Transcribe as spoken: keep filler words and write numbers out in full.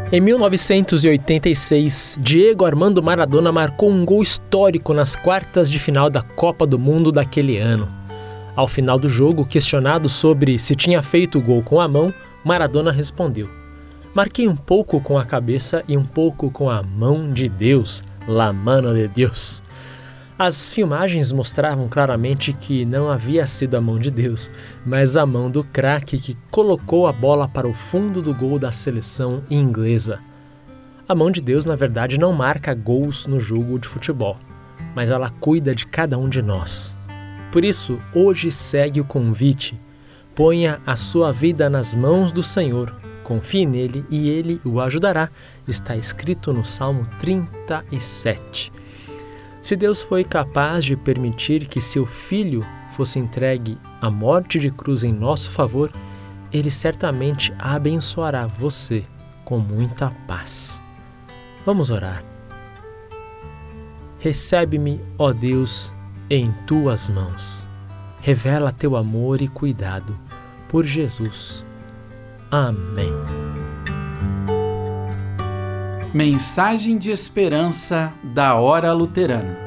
Em mil novecentos e oitenta e seis, Diego Armando Maradona marcou um gol histórico nas quartas de final da Copa do Mundo daquele ano. Ao final do jogo, questionado sobre se tinha feito o gol com a mão, Maradona respondeu: "Marquei um pouco com a cabeça e um pouco com a mão de Deus, la mano de Deus." As filmagens mostravam claramente que não havia sido a mão de Deus, mas a mão do craque que colocou a bola para o fundo do gol da seleção inglesa. A mão de Deus, na verdade, não marca gols no jogo de futebol, mas ela cuida de cada um de nós. Por isso, hoje segue o convite: ponha a sua vida nas mãos do Senhor, confie nele e ele o ajudará. Está escrito no Salmo trinta e sete. Se Deus foi capaz de permitir que seu Filho fosse entregue à morte de cruz em nosso favor, Ele certamente abençoará você com muita paz. Vamos orar. Recebe-me, ó Deus, em Tuas mãos. Revela Teu amor e cuidado. Por Jesus. Amém. Mensagem de esperança da Hora Luterana.